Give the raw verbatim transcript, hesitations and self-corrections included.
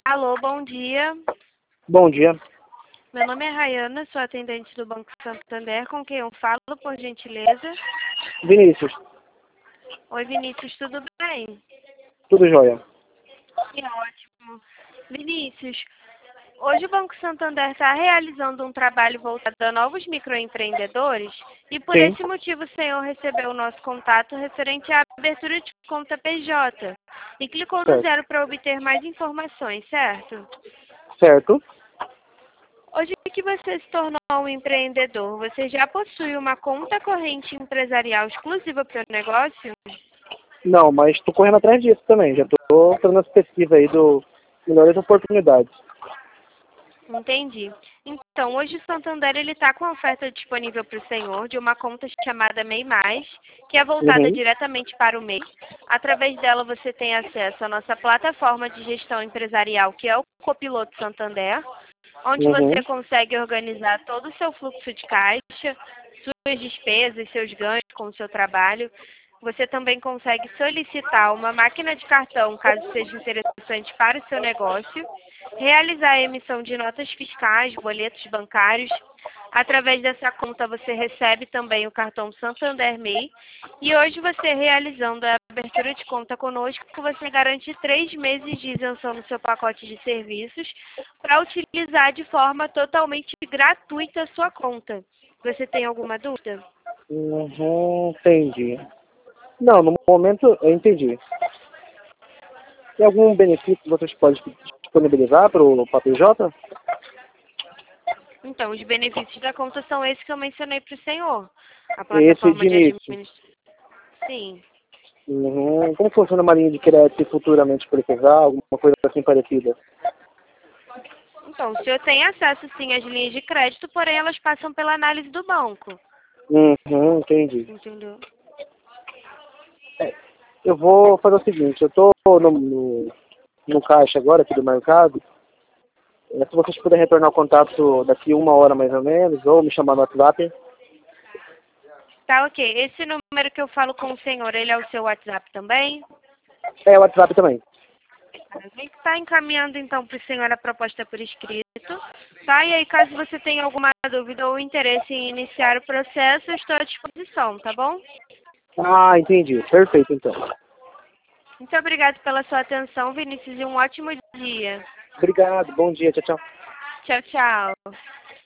Alô, bom dia. Bom dia. Meu nome é Rayana, sou atendente do Banco Santander, com quem eu falo, por gentileza. Vinícius, Oi, Vinícius, tudo bem? tudo jóia. Que ótimo. Vinícius, hoje o Banco Santander está realizando um trabalho voltado a novos microempreendedores e por Sim, esse motivo o senhor recebeu o nosso contato referente à abertura de conta P J e clicou no certo. zero para obter mais informações, certo? Certo? Hoje que você se tornou um empreendedor, você já possui uma conta corrente empresarial exclusiva para o negócio? Não, mas estou correndo atrás disso também. Já estou fazendo as pesquisas aí do melhores oportunidades. Entendi. Então, hoje o Santander ele está com a oferta disponível para o senhor de uma conta chamada MEI Mais, que é voltada Uhum, diretamente para o MEI. Através dela você tem acesso à nossa plataforma de gestão empresarial, que é o Copiloto Santander, onde você uhum, consegue organizar todo o seu fluxo de caixa, suas despesas, seus ganhos com o seu trabalho. Você também consegue solicitar uma máquina de cartão, caso seja interessante para o seu negócio, realizar a emissão de notas fiscais, boletos bancários. Através dessa conta você recebe também o cartão Santander MEI. E hoje você realizando a abertura de conta conosco, você garante três meses de isenção no seu pacote de serviços para utilizar de forma totalmente gratuita a sua conta. Você tem alguma dúvida? uhum, entendi. Não, no momento eu entendi. Tem algum benefício que vocês podem disponibilizar para o P J? Então, os benefícios da conta são esses que eu mencionei para o senhor. A Esse plataforma de de início. administração. Sim. Uhum. Como funciona uma linha de crédito se futuramente precisar, alguma coisa assim parecida? Então, o senhor tem acesso sim às linhas de crédito, porém elas passam pela análise do banco. Uhum, entendi. Entendeu? É, eu vou fazer o seguinte, eu estou no, no, no caixa agora aqui do mercado. É, se vocês puderem retornar o contato daqui uma hora mais ou menos, ou me chamar no WhatsApp. Tá, ok. Esse número que eu falo com o senhor, ele é o seu WhatsApp também? É, o WhatsApp também. A gente está encaminhando então para o senhor a proposta por escrito, tá? E aí, caso você tenha alguma dúvida ou interesse em iniciar o processo, eu estou à disposição, tá bom? Ah, entendi. Perfeito, então. Muito obrigada pela sua atenção, Vinícius, e um ótimo dia. Obrigado, bom dia, tchau, tchau. Tchau, tchau.